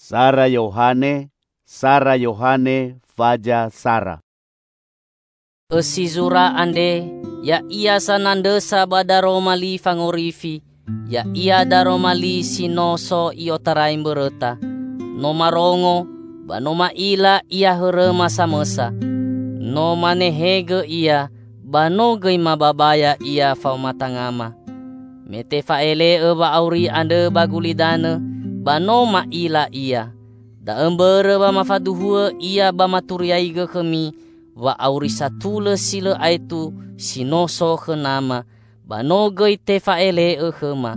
Sara Yohane, Faja Sara. Esi zura ande, ya ia sanandesa badaro mali fangorifi, ya ia daro mali sinoso iotarai bereta. No marongo, ba no maila ia here masa-masa. No manehege ia, ba no gei mababaya ia faumatangama. Mete faele ba auri ande bagulidane, ba no maila ia. Da embere ba mafaduhua ia ba maturiai ge kemi, wa auri satule sile aitu sinoso kenama, ba no gei te faele hema.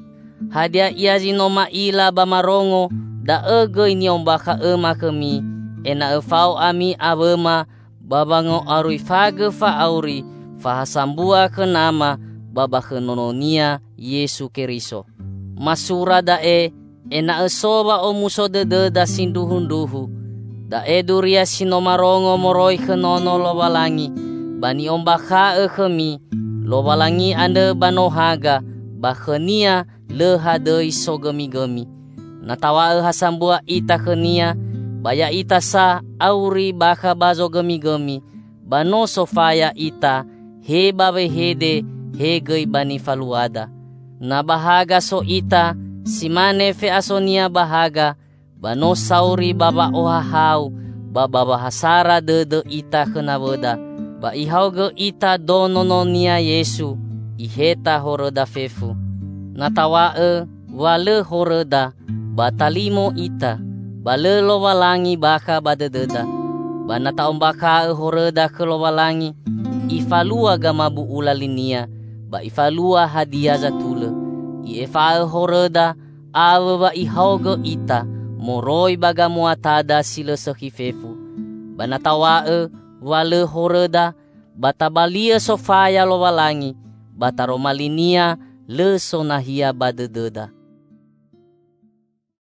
Hadia ia zino maila ba marongo, da gei niombaka ema kemi, ena fau ami abema, babango arui fage fa auri, fahasambua kenama, baba kenononia Yesu Keriso. Masura dae, ena soba o muso dede da sinduhunduhu, da duria sinomarongo moroi kenono lobalangi, bani ombaka kemi, lobalangi ande banohaga, bakhenia lehadei sogemi-gemi. Natawa hasambua ita kenia, baya ita sa auri baka bazo gemi-gemi, bano sofaya ita, he babe hede, he gei bani faluada. Na bahaga so ita, simane fe asonia bahaga, bano sauri baba ohahau, baba bahasara dede ita kenaweda, ba ihau ge ita donononia Yesu, iheta horoda fefu. Natawa wale horoda, batalimo ita, bale lowalangi baka badededa, banata ombaka horoda ke lowalangi, ifalua gamabu ulalinia, ba ifalua hadia zatule, ifa horoda, awe ba ihauge ita, moroi baga muatada sile sekifefu. Banatawa wale horoda, batabalia sofaya lowalangi, bataromalinia le sonahia badededa.